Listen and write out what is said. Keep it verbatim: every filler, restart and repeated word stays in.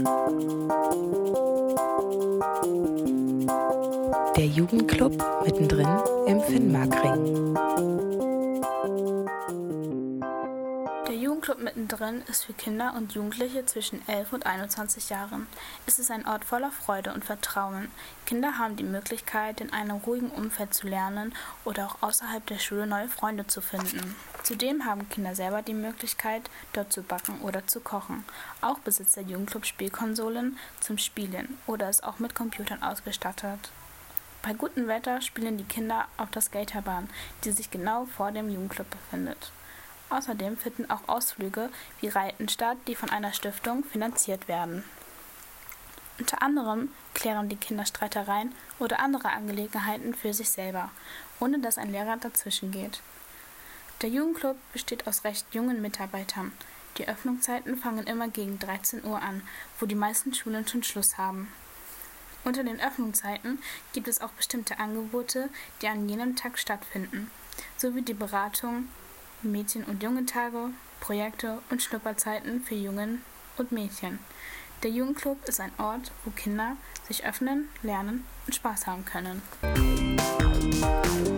Der Jugendclub mittendrin im Finnmarkring. Der Jugendclub mittendrin ist für Kinder und Jugendliche zwischen elf und einundzwanzig Jahren. Es ist ein Ort voller Freude und Vertrauen. Kinder haben die Möglichkeit, in einem ruhigen Umfeld zu lernen oder auch außerhalb der Schule neue Freunde zu finden. Zudem haben Kinder selber die Möglichkeit, dort zu backen oder zu kochen. Auch besitzt der Jugendclub Spielkonsolen zum Spielen oder ist auch mit Computern ausgestattet. Bei gutem Wetter spielen die Kinder auf der Skaterbahn, die sich genau vor dem Jugendclub befindet. Außerdem finden auch Ausflüge wie Reiten statt, die von einer Stiftung finanziert werden. Unter anderem klären die Kinder Streitereien oder andere Angelegenheiten für sich selber, ohne dass ein Lehrer dazwischen geht. Der Jugendclub besteht aus recht jungen Mitarbeitern. Die Öffnungszeiten fangen immer gegen dreizehn Uhr an, wo die meisten Schulen schon Schluss haben. Unter den Öffnungszeiten gibt es auch bestimmte Angebote, die an jenem Tag stattfinden, sowie die Beratung, Mädchen- und Jungentage, Projekte und Schnupperzeiten für Jungen und Mädchen. Der Jugendclub ist ein Ort, wo Kinder sich öffnen, lernen und Spaß haben können.